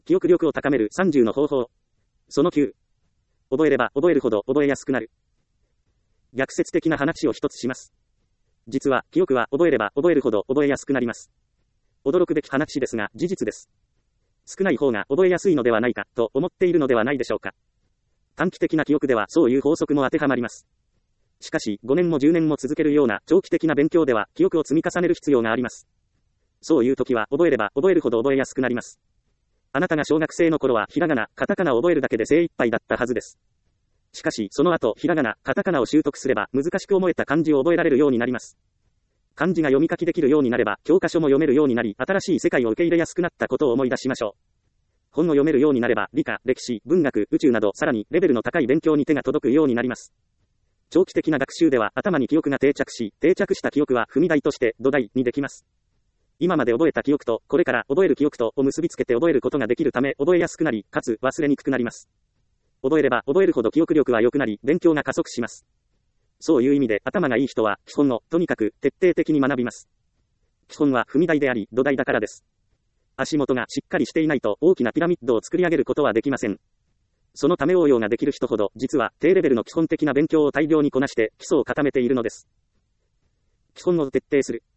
記憶力を高める30の方法。その9。覚えれば覚えるほど覚えやすくなる。逆説的な話を一つします。実は、記憶は覚えれば覚えるほど覚えやすくなります。驚くべき話ですが、事実です。少ない方が覚えやすいのではないか、と思っているのではないでしょうか。短期的な記憶ではそういう法則も当てはまります。しかし、5年も10年も続けるような長期的な勉強では、記憶を積み重ねる必要があります。そういう時は、覚えれば覚えるほど覚えやすくなります。あなたが小学生の頃は、ひらがな、カタカナを覚えるだけで精一杯だったはずです。しかし、その後、ひらがな、カタカナを習得すれば、難しく思えた漢字を覚えられるようになります。漢字が読み書きできるようになれば、教科書も読めるようになり、新しい世界を受け入れやすくなったことを思い出しましょう。本を読めるようになれば、理科、歴史、文学、宇宙など、さらにレベルの高い勉強に手が届くようになります。長期的な学習では、頭に記憶が定着し、定着した記憶は踏み台として土台にできます。今まで覚えた記憶と、これから覚える記憶とを結びつけて覚えることができるため、覚えやすくなり、かつ忘れにくくなります。覚えれば覚えるほど記憶力は良くなり、勉強が加速します。そういう意味で、頭がいい人は、基本を、とにかく、徹底的に学びます。基本は踏み台であり、土台だからです。足元がしっかりしていないと、大きなピラミッドを作り上げることはできません。そのため応用ができる人ほど、実は、低レベルの基本的な勉強を大量にこなして、基礎を固めているのです。基本を徹底する。